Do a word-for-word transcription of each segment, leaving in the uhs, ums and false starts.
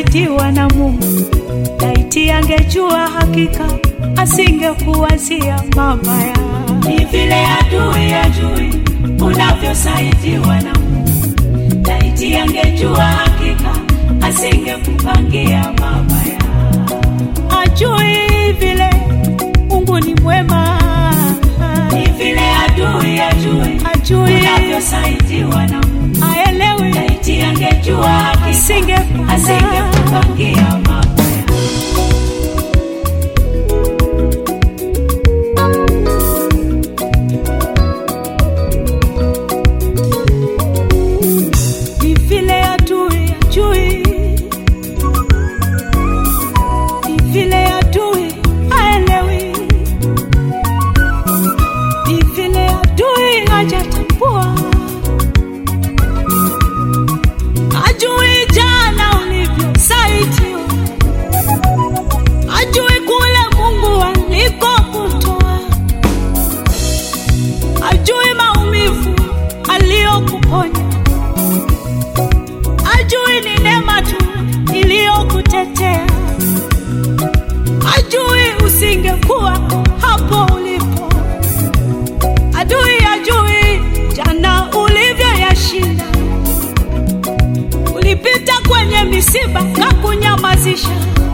ulivyosaidiwa na Mungu. Laiti angejua hakika asingekuwazia mabaya. Ni vile adui ajui unavyosaidiwa na Mungu. Laiti angejua hakika asingekupangia mabaya. Ajui vile Mungu ni mwema. Ni vile adui ajui Ajui unavyosaidiwa na Mungu. Aelewi Laiti angejua hakika asingekupangia mabaya. Ni vile adui ajui, ni vile adui haelewi, ni vile adui hajatambua. Ajui jana ulivyosaidiwa, ajui kule Mungu alikokutoa, ajui maumivu aliyokuponya, ajui ni neema tu iliyokutetea, ajui usingekuwa hapo ulipo. Adui ajui jana ulivyoyashinda, ulipita kwenye misiba kakunyamazisha,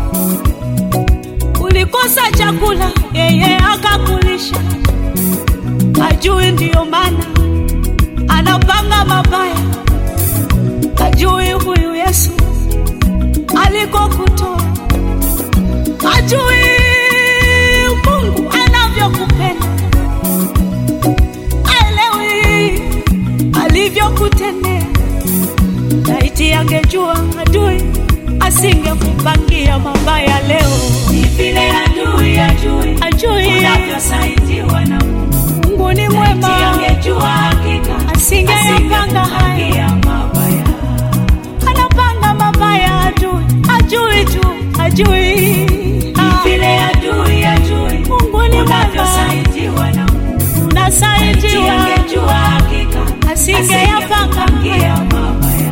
ulikosa chakula yeye akakulisha. Ajui ndio maana anapanga mabaya. Ajui huyu Yesu alikokutoa, ajui Mungu anavyokupenda, aelewi alivyokutendea. Laiti angejua adui asingekupangia mabaya leo. Ni vile adui ajui Ajui unavyosaidiwa na Mungu. Mungu ni mwema. Laiti angejua hakika Asingeyapanga haya. mabaya. Anapanga mabaya adui, ajui tu, ajui. Ni vile adui ajui Mungu ni mwema. unavyosaidiwa na Mungu. Laiti Unasaidia angejua hakika asingeyapanga asingekupangia mabaya.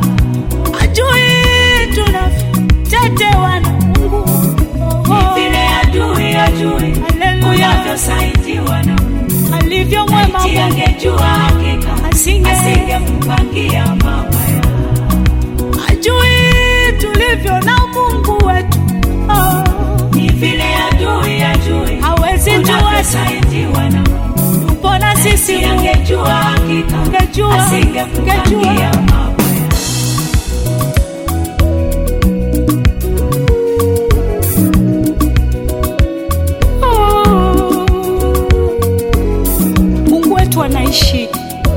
ajui tunavyotetewa na Mungu. Ni vile adui ajui Haleluya. unavyosaidiwa na Mungu. Alivyo mwema Laiti Mungu, angejua hakika Asinge- asingekupangia mabaya. ajui tulivyo na Mungu wetu. Oh, Ni vile adui ajui hawezi tuacha, unavyosaidiwa na Mungu. tupo na sisi Laiti Mungu. angejua hakika Angejua, asingekupangia angejua. mabaya. Oh, Mungu wetu anaishi,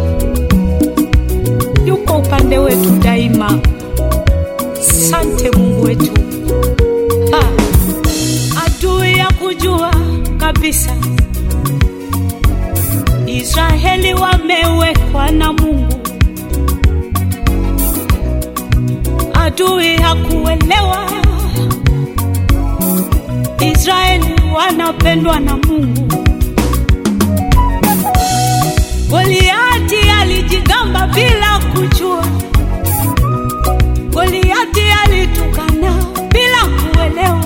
yuko upande wetu daima. Sante Mungu wetu. Ha. Adui ya kujua kabisa Israeli wamewekwa na Mungu. Adui hakuelewa Israeli wanapendwa na Mungu. Goliati alijigamba bila kujua, Goliati alitukana bila kuelewa.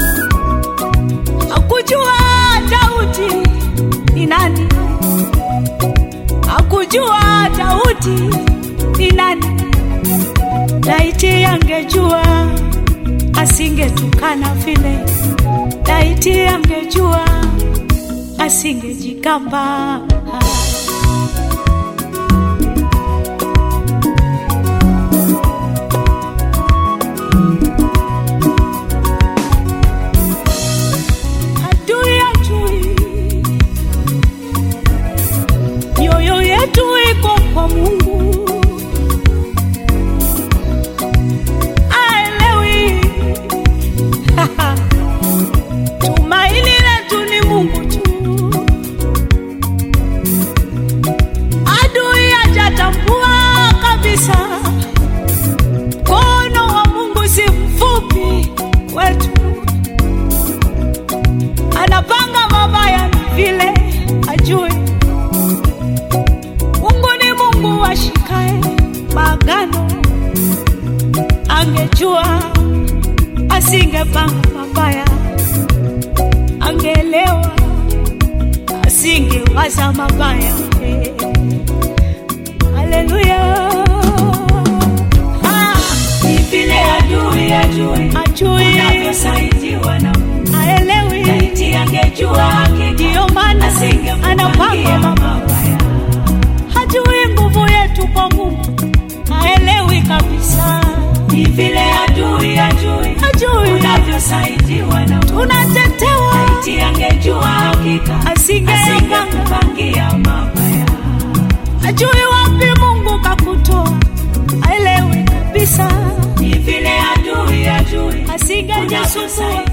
Hakujua Daudi ni nani, hakujua Daudi ni nani. Laiti angejua asingetukana vile. Laiti angejua asingejigamba. Adui ajui mioyo yetu iko kwa Mungu. Aelewi tumaini letu ni Mungu tu. nisingewaza mabaya. Haleluya. Ah, Ni vile adui ajui ajui unavyosaidiwa na Mungu. haelewi, Laiti angejua hakika ndio maana anapanga mabaya. Hajui nguvu yetu kwa Mungu, haelewi kabisa. Ni vile adui ajui Ajui unavyosaidiwa na Mungu. tunatetewa, Laiti angejua hakika asingepanga. asingekupangia mabaya. Ajui wapi Mungu kakutoa, haelewi kabisa. Ni vile adui ajui Asingejisumbua